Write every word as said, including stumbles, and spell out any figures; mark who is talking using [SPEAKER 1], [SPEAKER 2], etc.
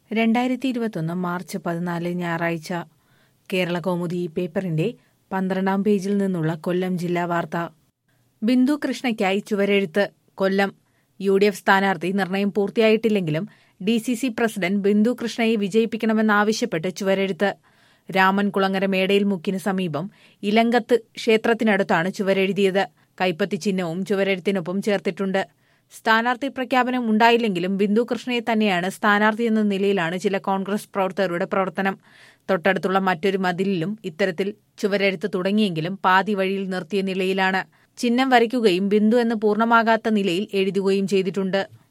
[SPEAKER 1] രണ്ടായിരത്തി ഇരുപത്തൊന്ന് മാർച്ച് പതിനാല് ഞായറാഴ്ച കേരള കൗമുദി പേപ്പറിന്റെ പന്ത്രണ്ടാം പേജിൽ നിന്നുള്ള കൊല്ലം ജില്ലാ വാർത്ത. ബിന്ദു കൃഷ്ണയ്ക്കായി ചുവരെഴുത്ത്. കൊല്ലം. യു ഡി എഫ് സ്ഥാനാർത്ഥി നിർണയം പൂർത്തിയായിട്ടില്ലെങ്കിലും D C C president Bindu കൃഷ്ണയെ വിജയിപ്പിക്കണമെന്നാവശ്യപ്പെട്ട് ചുവരെഴുത്ത്. രാമൻകുളങ്ങര മേടയിൽ മുക്കിന് സമീപം ഇലങ്കത്ത് ക്ഷേത്രത്തിനടുത്താണ് ചുവരെഴുതിയത്. കൈപ്പത്തി ചിഹ്നവും ചുവരെഴുത്തിനൊപ്പം ചേർത്തിട്ടുണ്ട്. സ്ഥാനാർത്ഥി പ്രഖ്യാപനം ഉണ്ടായില്ലെങ്കിലും ബിന്ദു കൃഷ്ണയെ തന്നെയാണ് സ്ഥാനാർത്ഥിയെന്ന നിലയിലാണ് ചില കോൺഗ്രസ് പ്രവർത്തകരുടെ പ്രവർത്തനം. തൊട്ടടുത്തുള്ള മറ്റൊരു മതിലിലും ഇത്തരത്തിൽ ചുവരെഴുത്ത് തുടങ്ങിയെങ്കിലും പാതി വഴിയിൽ നിർത്തിയ നിലയിലാണ്. ചിഹ്നം വരയ്ക്കുകയും ബിന്ദു എന്ന് പൂർണ്ണമാകാത്ത നിലയിൽ എഴുതുകയും ചെയ്തിട്ടുണ്ട്.